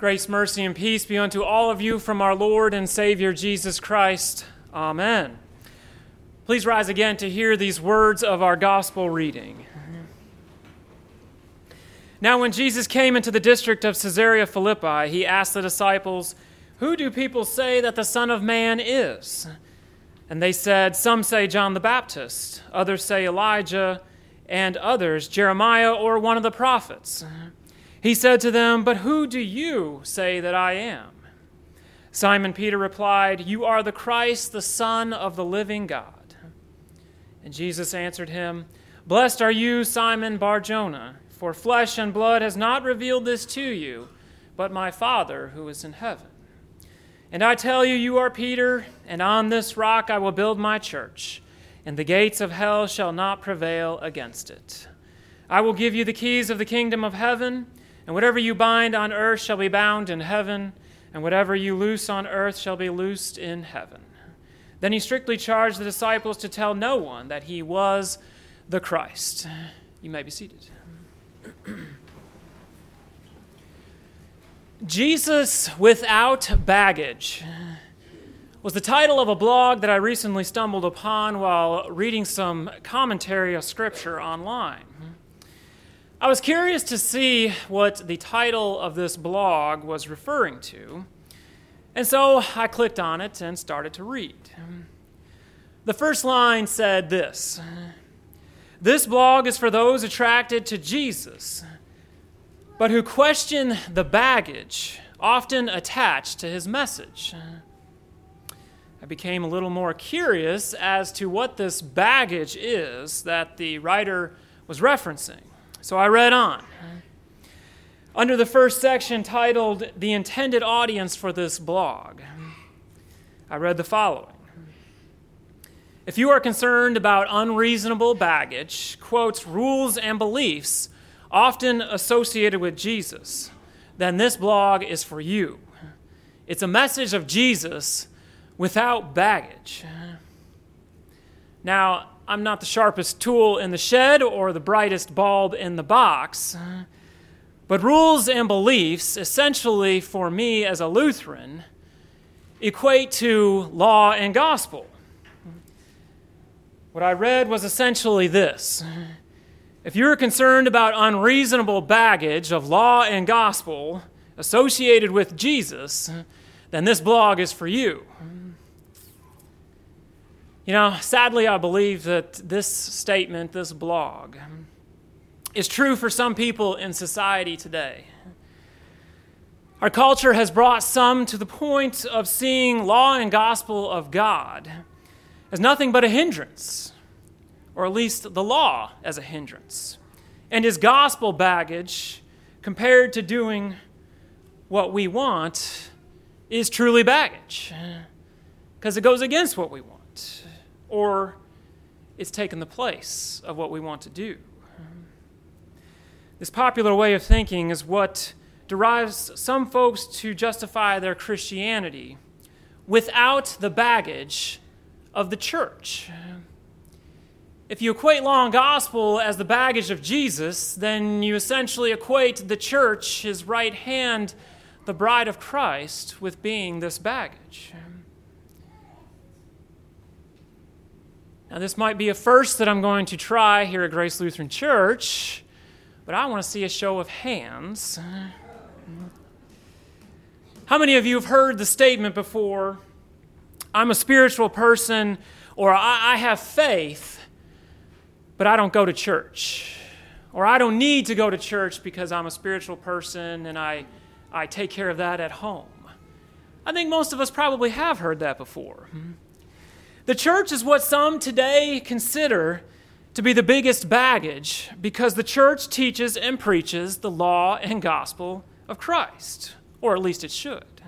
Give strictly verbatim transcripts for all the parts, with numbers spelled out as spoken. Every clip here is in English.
Grace, mercy, and peace be unto all of you from our Lord and Savior Jesus Christ. Amen. Please rise again to hear these words of our gospel reading. Now when Jesus came into the district of Caesarea Philippi, he asked the disciples, "Who do people say that the Son of Man is?" And they said, "Some say John the Baptist, others say Elijah, and others Jeremiah or one of the prophets." He said to them, "But who do you say that I am?" Simon Peter replied, "You are the Christ, the Son of the living God." And Jesus answered him, "Blessed are you, Simon Bar-Jonah, for flesh and blood has not revealed this to you, but my Father who is in heaven. And I tell you, you are Peter, and on this rock I will build my church, and the gates of hell shall not prevail against it. I will give you the keys of the kingdom of heaven, and whatever you bind on earth shall be bound in heaven, and whatever you loose on earth shall be loosed in heaven." Then he strictly charged the disciples to tell no one that he was the Christ. You may be seated. Jesus Without Baggage was the title of a blog that I recently stumbled upon while reading some commentary of Scripture online. I was curious to see what the title of this blog was referring to, and so I clicked on it and started to read. The first line said this: "This blog is for those attracted to Jesus, but who question the baggage often attached to his message." I became a little more curious as to what this baggage is that the writer was referencing. So I read on. Under the first section titled, "The Intended Audience for This Blog," I read the following. "If you are concerned about unreasonable baggage, quotes, rules and beliefs often associated with Jesus, then this blog is for you. It's a message of Jesus without baggage." Now, I'm not the sharpest tool in the shed or the brightest bulb in the box, but rules and beliefs, essentially for me as a Lutheran, equate to law and gospel. What I read was essentially this: if you're concerned about unreasonable baggage of law and gospel associated with Jesus, then this blog is for you. You know, sadly, I believe that this statement, this blog, is true for some people in society today. Our culture has brought some to the point of seeing law and gospel of God as nothing but a hindrance, or at least the law as a hindrance, and his gospel baggage, compared to doing what we want, is truly baggage, because it goes against what we want, or it's taken the place of what we want to do. This popular way of thinking is what drives some folks to justify their Christianity without the baggage of the church. If you equate law and gospel as the baggage of Jesus, then you essentially equate the church, his right hand, the bride of Christ, with being this baggage. Now, this might be a first that I'm going to try here at Grace Lutheran Church, but I want to see a show of hands. How many of you have heard the statement before, "I'm a spiritual person," or I, I have faith, but I don't go to church, or "I don't need to go to church because I'm a spiritual person and I, I take care of that at home"? I think most of us probably have heard that before. The church is what some today consider to be the biggest baggage because the church teaches and preaches the law and gospel of Christ, or at least it should.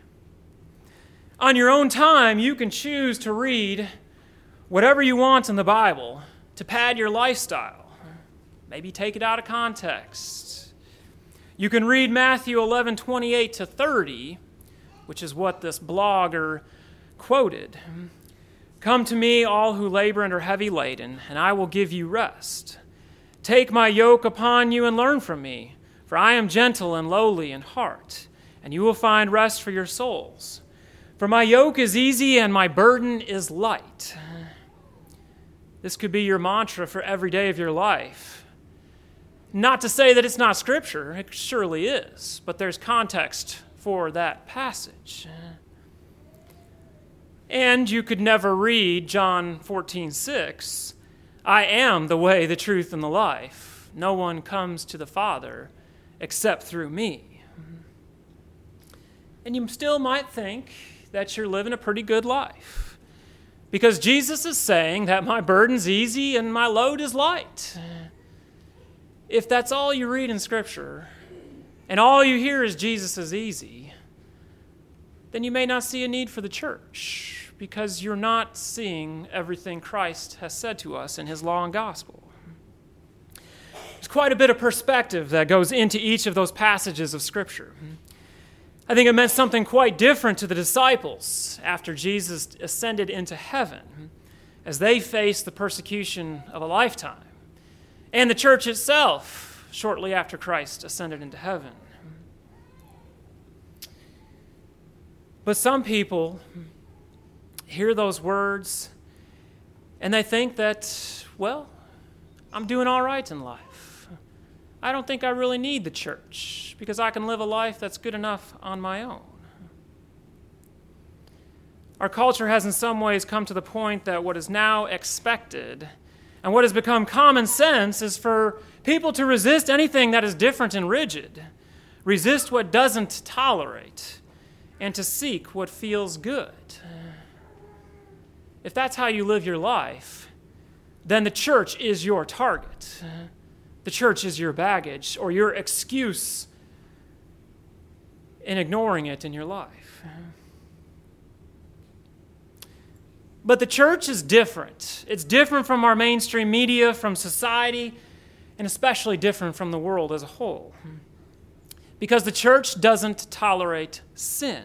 On your own time, you can choose to read whatever you want in the Bible to pad your lifestyle, maybe take it out of context. You can read Matthew eleven twenty-eight to thirty, which is what this blogger quoted. "Come to me, all who labor and are heavy laden, and I will give you rest. Take my yoke upon you and learn from me, for I am gentle and lowly in heart, and you will find rest for your souls. For my yoke is easy and my burden is light. This could be your mantra for every day of your life. Not to say that it's not Scripture, it surely is, but there's context for that passage. And you could never read John fourteen six, I am the way, the truth, and the life. No one comes to the Father except through me. And you still might think that you're living a pretty good life, because Jesus is saying that my burden's easy and my load is light. If that's all you read in Scripture, and all you hear is Jesus is easy, then you may not see a need for the church, because you're not seeing everything Christ has said to us in his law and gospel. There's quite a bit of perspective that goes into each of those passages of Scripture. I think it meant something quite different to the disciples after Jesus ascended into heaven, as they faced the persecution of a lifetime, and the church itself shortly after Christ ascended into heaven. But some people hear those words and they think that, well, I'm doing all right in life. I don't think I really need the church because I can live a life that's good enough on my own. Our culture has in some ways come to the point that what is now expected and what has become common sense is for people to resist anything that is different and rigid, resist what doesn't tolerate, and to seek what feels good. If that's how you live your life, then the church is your target. The church is your baggage or your excuse in ignoring it in your life. But the church is different. It's different from our mainstream media, from society, and especially different from the world as a whole. Because the church doesn't tolerate sin.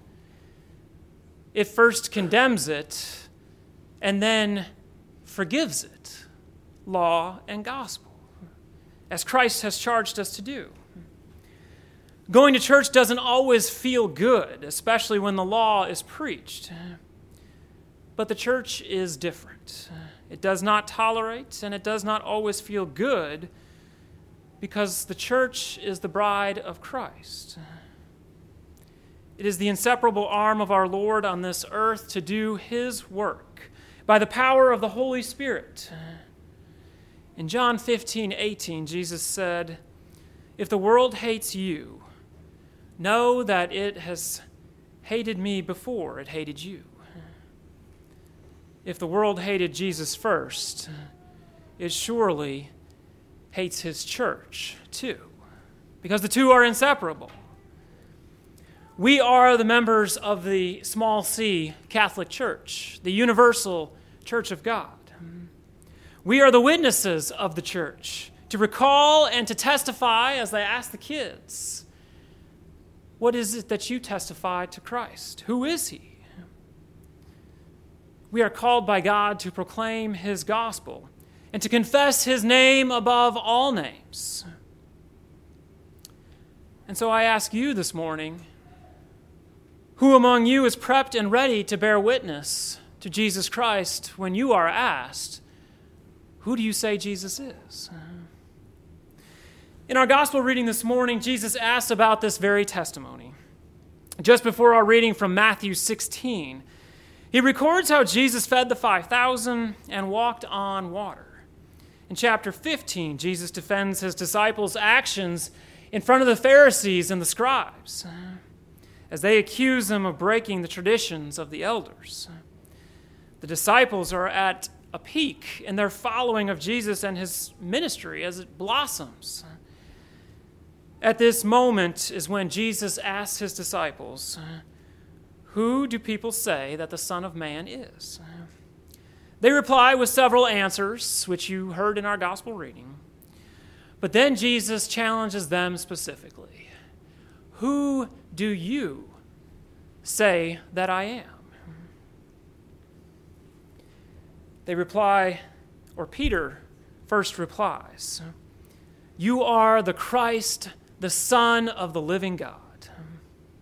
It first condemns it and then forgives it, law and gospel, as Christ has charged us to do. Going to church doesn't always feel good, especially when the law is preached. But the church is different. It does not tolerate and it does not always feel good because the church is the bride of Christ. It is the inseparable arm of our Lord on this earth to do his work by the power of the Holy Spirit. In John fifteen eighteen, Jesus said, "If the world hates you, know that it has hated me before it hated you." If the world hated Jesus first, it surely hates his church too, because the two are inseparable. We are the members of the small c Catholic Church, the universal Church of God. We are the witnesses of the church, to recall and to testify as they ask the kids, what is it that you testify to Christ? Who is he? We are called by God to proclaim his gospel and to confess his name above all names. And so I ask you this morning, who among you is prepped and ready to bear witness to Jesus Christ when you are asked, who do you say Jesus is? In our gospel reading this morning, Jesus asks about this very testimony. Just before our reading from Matthew sixteen, he records how Jesus fed the five thousand and walked on water. In chapter fifteen, Jesus defends his disciples' actions in front of the Pharisees and the scribes, as they accuse him of breaking the traditions of the elders. The disciples are at a peak in their following of Jesus and his ministry as it blossoms. At this moment is when Jesus asks his disciples, "Who do people say that the Son of Man is?" They reply with several answers, which you heard in our gospel reading. But then Jesus challenges them specifically. Who do you say that I am? They reply, or Peter first replies, "You You are the Christ, the Son of the living God."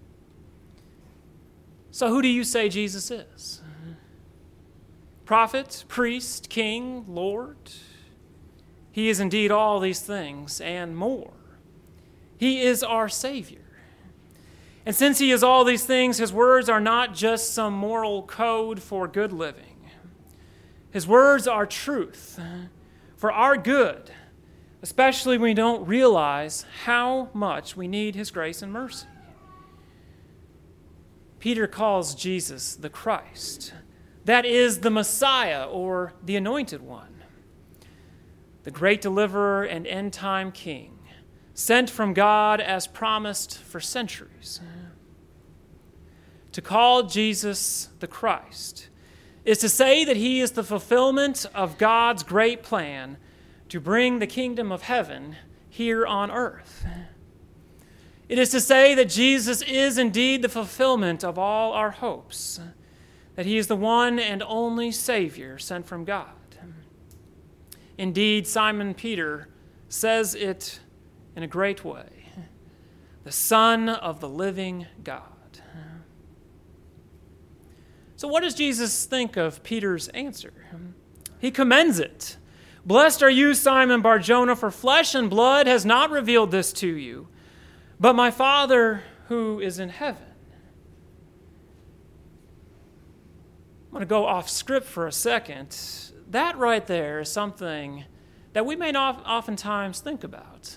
So who do you say Jesus is? Prophet, priest, king, Lord? He is indeed all these things and more. He is our Savior. And since he is all these things, his words are not just some moral code for good living. His words are truth for our good, especially when we don't realize how much we need his grace and mercy. Peter calls Jesus the Christ. That is the Messiah, or the Anointed One, the great deliverer and end-time king, sent from God as promised for centuries. To call Jesus the Christ is to say that he is the fulfillment of God's great plan to bring the kingdom of heaven here on earth. It is to say that Jesus is indeed the fulfillment of all our hopes, that he is the one and only Savior sent from God. Indeed, Simon Peter says it in a great way, the Son of the living God. So what does Jesus think of Peter's answer? He commends it. Blessed are you, Simon Bar-Jonah, for flesh and blood has not revealed this to you, but my Father who is in heaven. I'm going to go off script for a second. That right there is something that we may not oftentimes think about.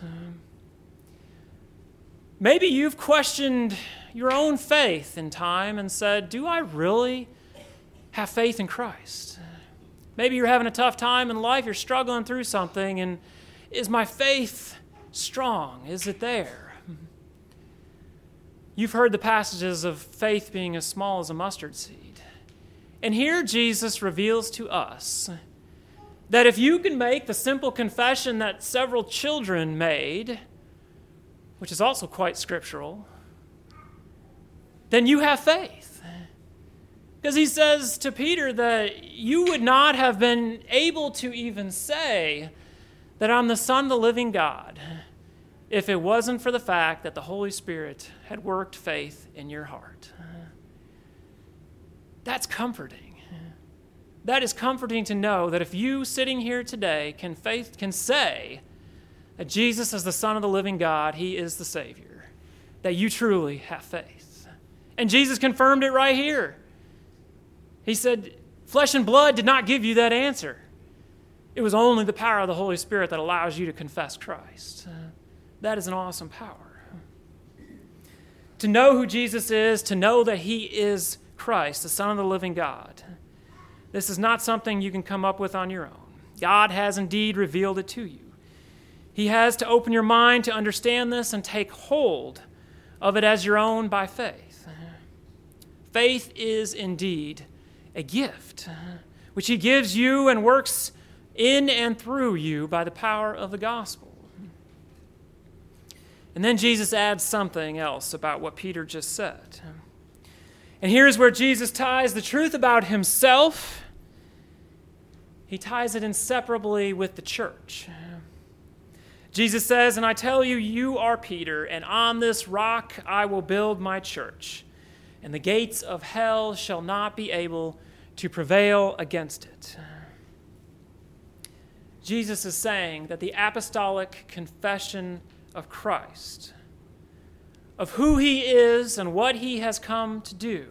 Maybe you've questioned your own faith in time and said, do I really have faith in Christ? Maybe you're having a tough time in life, you're struggling through something, and is my faith strong? Is it there? You've heard the passages of faith being as small as a mustard seed. And here Jesus reveals to us that if you can make the simple confession that several children made, which is also quite scriptural, then you have faith. Because he says to Peter that you would not have been able to even say that I'm the Son of the living God if it wasn't for the fact that the Holy Spirit had worked faith in your heart. That's comforting. That is comforting to know that if you sitting here today can faith can say that Jesus is the Son of the living God, he is the Savior, that you truly have faith. And Jesus confirmed it right here. He said, flesh and blood did not give you that answer. It was only the power of the Holy Spirit that allows you to confess Christ. That is an awesome power. To know who Jesus is, to know that he is Christ, the Son of the living God. This is not something you can come up with on your own. God has indeed revealed it to you. He has to open your mind to understand this and take hold of it as your own by faith. Faith is indeed a gift, which he gives you and works in and through you by the power of the gospel. And then Jesus adds something else about what Peter just said. And here's where Jesus ties the truth about himself. He ties it inseparably with the church. Jesus says, and I tell you, you are Peter, and on this rock I will build my church, and the gates of hell shall not be able to prevail against it. Jesus is saying that the apostolic confession of Christ, of who he is and what he has come to do,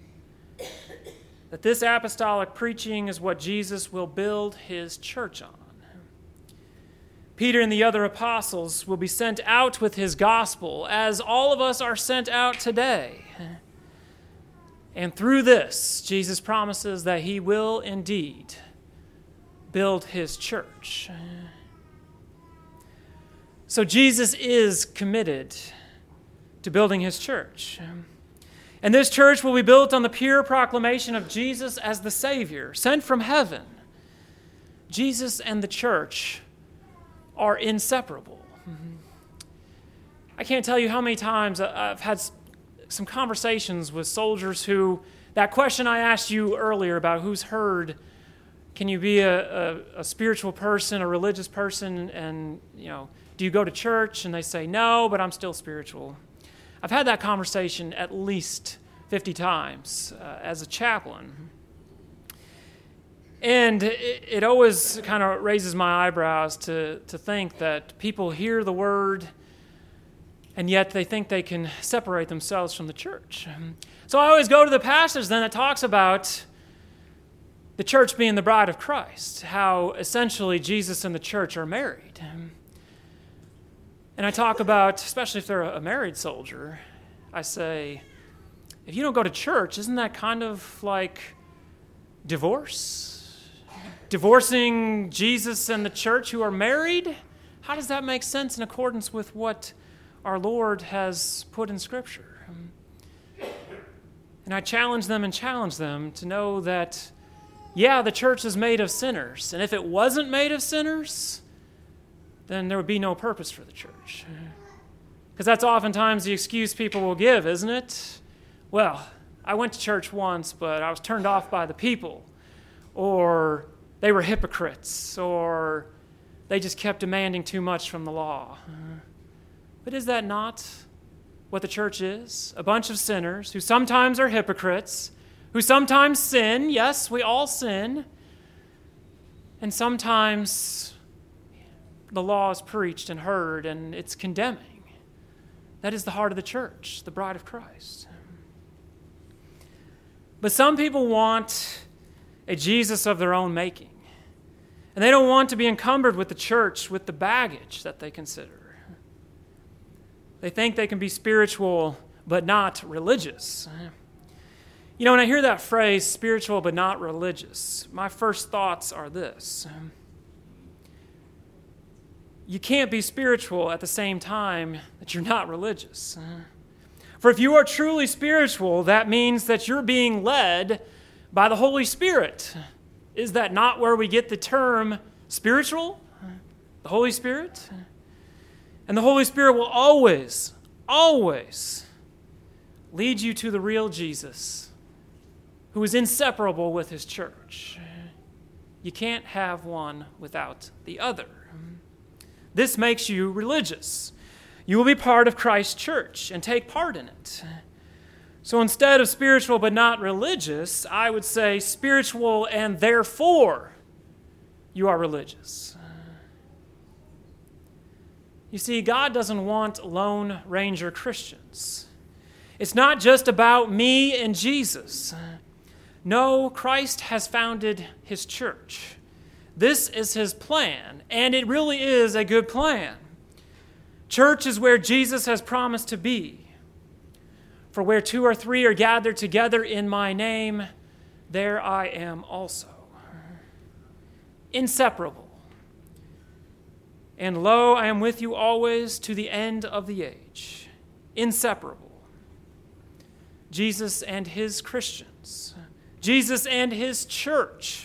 that this apostolic preaching is what Jesus will build his church on. Peter and the other apostles will be sent out with his gospel, as all of us are sent out today. And through this, Jesus promises that he will indeed build his church. So Jesus is committed to building his church. And this church will be built on the pure proclamation of Jesus as the Savior, sent from heaven. Jesus and the church are inseparable. I can't tell you how many times I've had some conversations with soldiers who, that question I asked you earlier about who's heard, can you be a, a, a spiritual person, a religious person, and, you know, do you go to church? And they say, no, but I'm still spiritual. I've had that conversation at least fifty times uh, as a chaplain. And it, it always kind of raises my eyebrows to, to think that people hear the word and yet they think they can separate themselves from the church. So I always go to the passage then that talks about the church being the bride of Christ, how essentially Jesus and the church are married. And I talk about, especially if they're a married soldier, I say, if you don't go to church, isn't that kind of like divorce? Divorcing Jesus and the church who are married? How does that make sense in accordance with what our Lord has put in Scripture? And I challenge them and challenge them to know that, yeah, the church is made of sinners. And if it wasn't made of sinners, then there would be no purpose for the church. Because that's oftentimes the excuse people will give, isn't it? Well, I went to church once, but I was turned off by the people. Or they were hypocrites. Or they just kept demanding too much from the law. But is that not what the church is? A bunch of sinners who sometimes are hypocrites, who sometimes sin. Yes, we all sin. And sometimes the law is preached and heard, and it's condemning. That is the heart of the church, the bride of Christ. But some people want a Jesus of their own making. And they don't want to be encumbered with the church, with the baggage that they consider. They think they can be spiritual but not religious. You know, when I hear that phrase, spiritual but not religious, my first thoughts are this. You can't be spiritual at the same time that you're not religious. For if you are truly spiritual, that means that you're being led by the Holy Spirit. Is that not where we get the term spiritual? The Holy Spirit? And the Holy Spirit will always, always lead you to the real Jesus, who is inseparable with his church. You can't have one without the other. This makes you religious. You will be part of Christ's church and take part in it. So instead of spiritual but not religious, I would say spiritual and therefore you are religious. You see, God doesn't want Lone Ranger Christians. It's not just about me and Jesus. No, Christ has founded his church. This is his plan, and it really is a good plan. Church is where Jesus has promised to be. For where two or three are gathered together in my name, there I am also. Inseparable. And lo, I am with you always to the end of the age. Inseparable. Jesus and his Christians. Jesus and his church.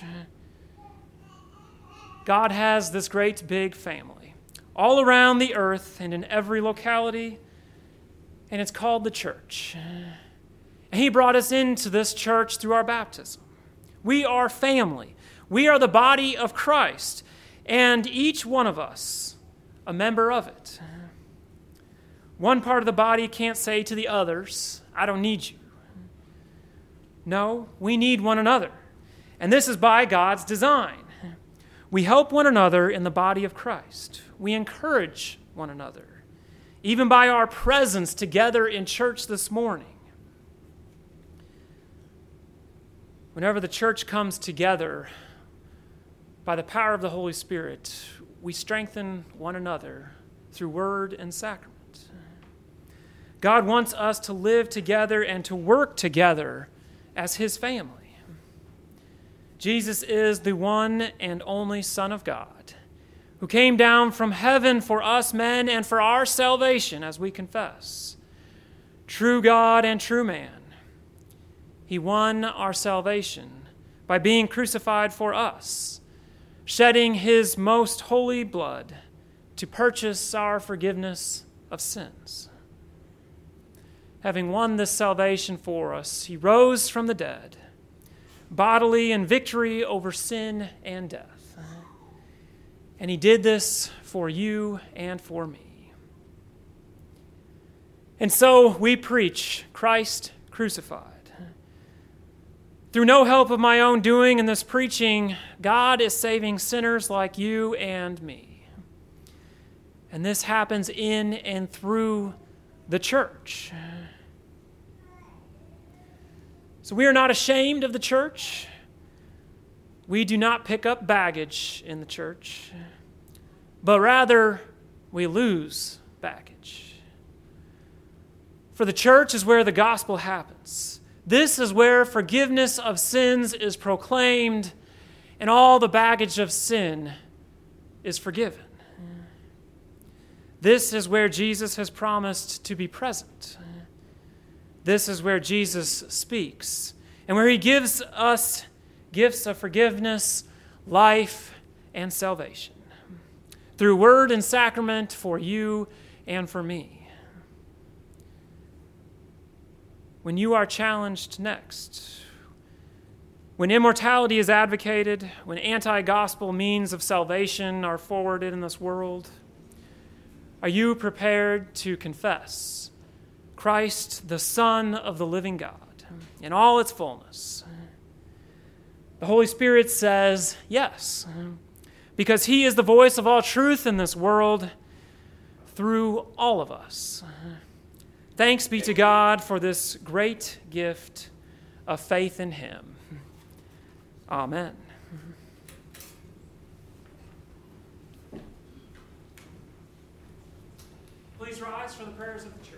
God has this great big family all around the earth and in every locality, and it's called the church. And he brought us into this church through our baptism. We are family. We are the body of Christ, and each one of us a member of it. One part of the body can't say to the others, I don't need you. No, we need one another, and this is by God's design. We help one another in the body of Christ. We encourage one another, even by our presence together in church this morning. Whenever the church comes together, by the power of the Holy Spirit, we strengthen one another through word and sacrament. God wants us to live together and to work together as his family. Jesus is the one and only Son of God, who came down from heaven for us men and for our salvation, as we confess. True God and true man. He won our salvation by being crucified for us, shedding his most holy blood to purchase our forgiveness of sins. Having won this salvation for us, he rose from the dead, bodily in victory over sin and death. And he did this for you and for me. And so we preach Christ crucified. Through no help of my own doing in this preaching, God is saving sinners like you and me. And this happens in and through the church. So we are not ashamed of the church. We do not pick up baggage in the church, but rather we lose baggage. For the church is where the gospel happens. This is where forgiveness of sins is proclaimed and all the baggage of sin is forgiven. This is where Jesus has promised to be present. This is where Jesus speaks and where he gives us gifts of forgiveness, life, and salvation through word and sacrament for you and for me. When you are challenged next, when immortality is advocated, when anti-gospel means of salvation are forwarded in this world, are you prepared to confess Christ, the Son of the living God, in all its fullness? The Holy Spirit says yes, because he is the voice of all truth in this world through all of us. Thanks be to God for this great gift of faith in him. Amen. Please rise for the prayers of the church.